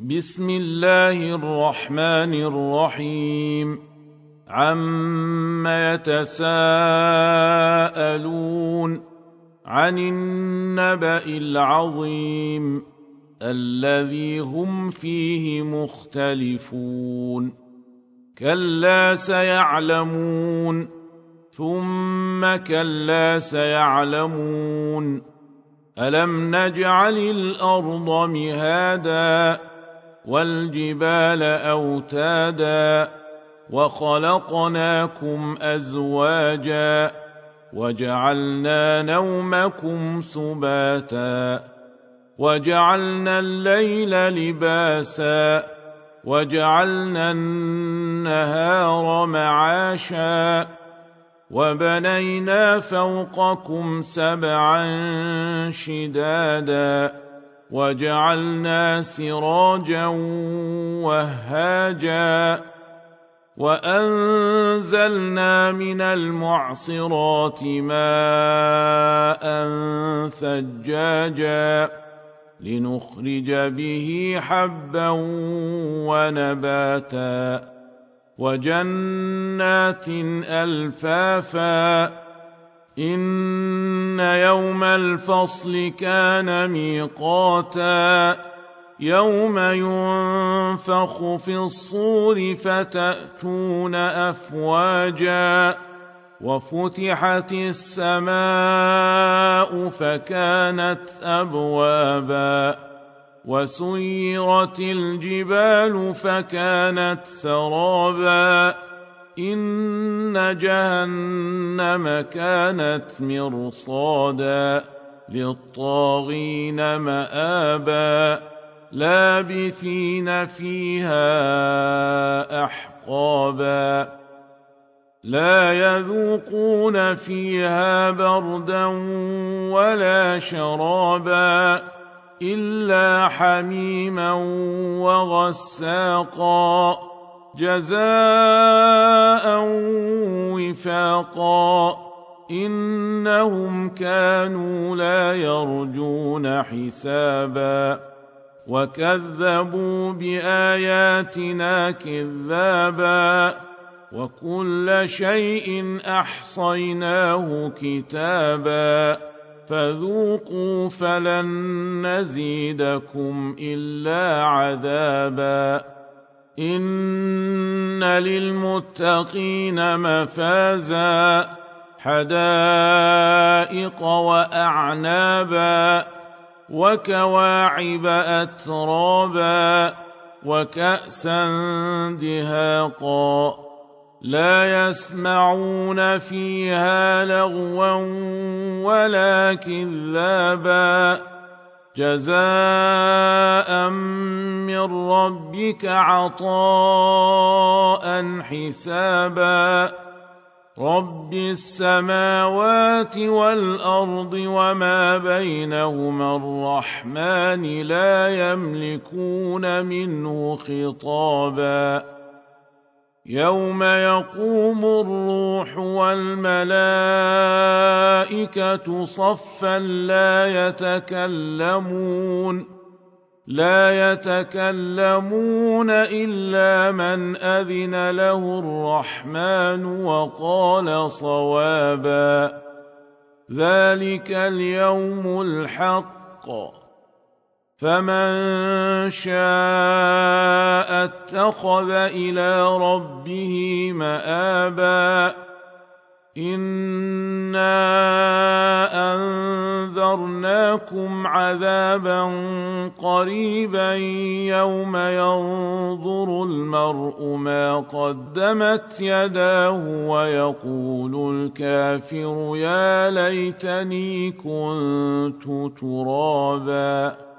بسم الله الرحمن الرحيم عم يتساءلون عن النبأ العظيم الذي هم فيه مختلفون كلا سيعلمون ثم كلا سيعلمون ألم نجعل الأرض مهادا والجبال أوتادا وخلقناكم أزواجا وجعلنا نومكم سباتا وجعلنا الليل لباسا وجعلنا النهار معاشا وبنينا فوقكم سبعا شدادا وجعلنا سراجا وهاجا وأنزلنا من المعصرات ماء ثجاجا لنخرج به حبا ونباتا وجنات ألفافا إن يوم الفصل كان ميقاتا يوم ينفخ في الصور فتأتون أفواجا وفتحت السماء فكانت أبوابا وسيرت الجبال فكانت سرابا إن جهنم كانت مرصادا للطاغين مآبا لابثين فيها أحقابا لا يذوقون فيها بردا ولا شرابا إلا حميما وغساقا جزاء وفاقا إنهم كانوا لا يرجون حسابا وكذبوا بآياتنا كذابا وكل شيء أحصيناه كتابا فذوقوا فلن نزيدكم إلا عذابا إن للمتقين مفازا حدائق وأعنابا وكواعب أترابا وكأسا دهاقا لا يسمعون فيها لغوا ولا كذابا جزاء من ربك عطاء حسابا رب السماوات والأرض وما بينهما الرحمن لا يملكون منه خطابا يوم يقوم الروح والملائكة صفا لا يتكلمون إلا من أذن له الرحمن وقال صوابا ذلك اليوم الحق فمن شاء اتخذ إلى ربه مآبا إنا أنذرناكم عذابا قريبا يوم ينظر المرء ما قدمت يداه ويقول الكافر يا ليتني كنت ترابا